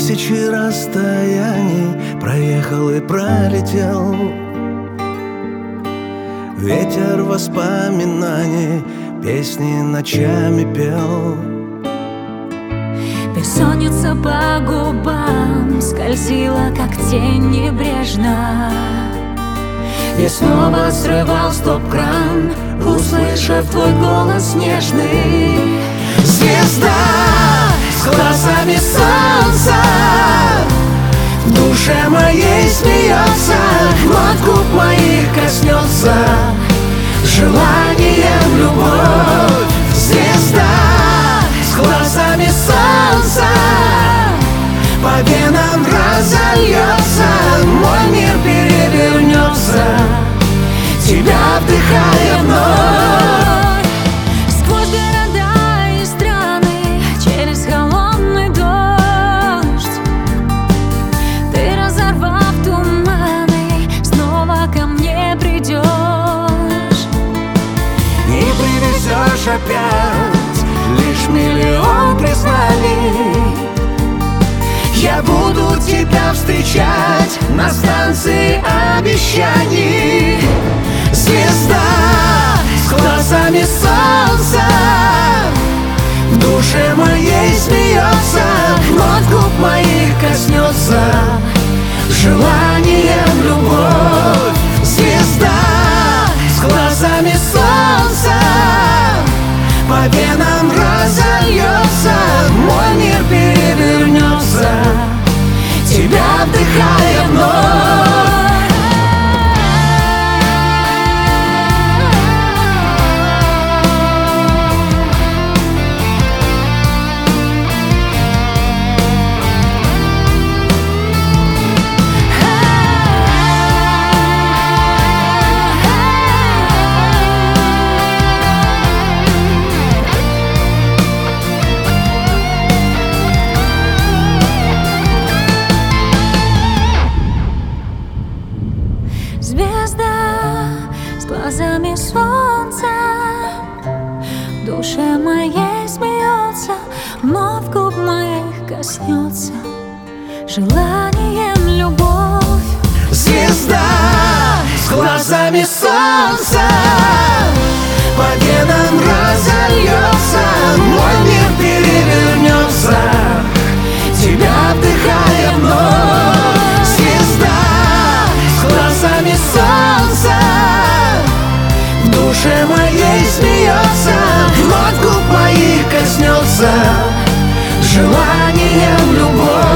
тысячи расстояний проехал и пролетел. Ветер воспоминаний песни ночами пел. Бессонница по губам скользила, как тень небрежно. Я снова срывал стоп-кран, услышав твой голос нежный. Звезда с глазами солнца в душе моей смеется, от губ моих коснется желанием любовь. Звезда с глазами солнца по венам разольется, мой мир перевернется, тебя вдыхая вновь. Сквозь города и страны, через холодный дождь, ты, разорвав туманы, снова ко мне придешь и привезешь опять лишь миллион признаний. Я буду тебя встречать на станции обещаний. Звезда с глазами солнца в душе моей смеется, от губ моих коснется желанием любовь. Звезда с глазами солнца по венам разольется, мой мир перевернется, тебя вдыхая вновь. Звезда с глазами солнца в душе моей смеется, вновь губ моих коснется желанием любовь. Звезда с глазами солнца по венам разольется, мой мир перевернется, тебя вдыхая вновь. Глазами солнца в душе моей смеется, от губ моих коснется желанием любовь.